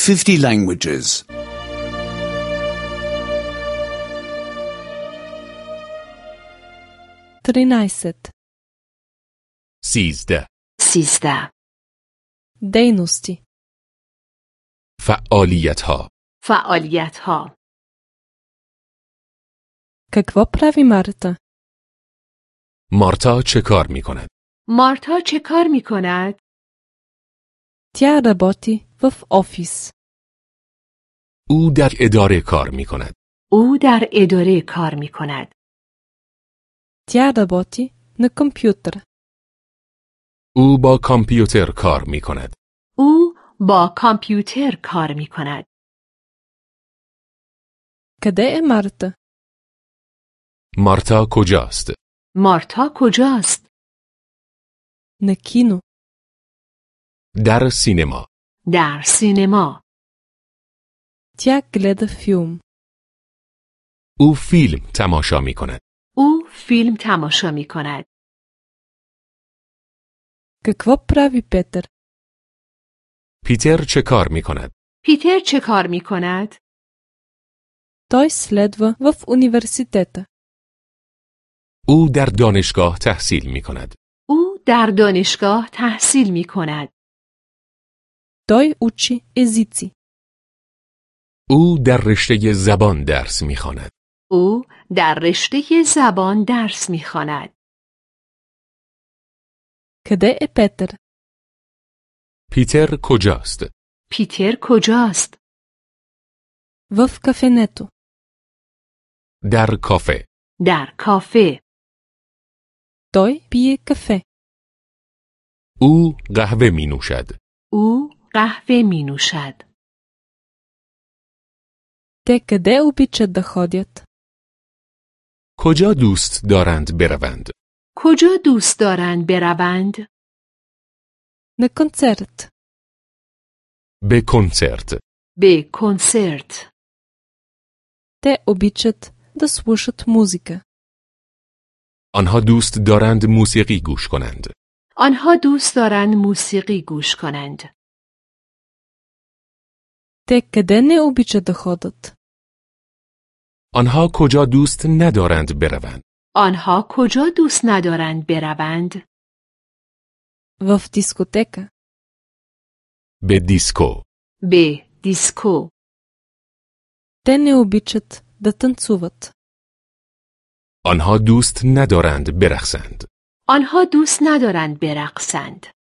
50 languages. 13. 13. Дейности. فعالیت‌ها. فعالیت‌ها. Какво прави Марта? مارتا چه کار می‌کند؟ مارتا چه کار می‌کند؟ Тя работи в офис. او در اداره کار می‌کند. او در اداره کار می‌کند. Тя работи на компютър. او با کامپیوتر کار می‌کند. او با کامپیوتر کار می‌کند. Къде е Марта? مارتا کجاست؟ مارتا کجاست؟ На кино. در سینما. در سینما. Тя гледа филм. او فیلم تماشا می‌کند. او فیلم تماشا می‌کند. Какво прави Петър? پیتر چه کار می‌کند؟ پیتر چه کار می‌کند؟ Той следва в университета. او در دانشگاه تحصیل می‌کند. او در دانشگاه تحصیل می‌کند. Той учи езици. او در رشته زبان درس می‌خواند. او در رشته زبان درس می‌خواند. Къде е Петър? پیتر کجاست؟ پیتر کجاست؟ В кафенето. در کافه. در کافه. Той пие кафе. او قهوه می‌نوشد. او قهوه می‌نوشد. Те къде обичат да ходят? کجا دوست دارند بروند؟ کجا دوست دارند بروند؟ На концерт. به کنسرت. به کنسرت. Те обичат да слушат музика. آنها دوست دارند موسیقی گوش کنند. آنها دوست دارند موسیقی گوش کنند. Те къде не обичат да ходят? آنها کجا دوست ندارند بروند؟ آنها کجا دوست ندارند بروند؟ В дискотека. به دیسکو. به دیسکو. Те не обичат да танцуват. آنها دوست ندارند برقصند. آنها دوست ندارند برقصند.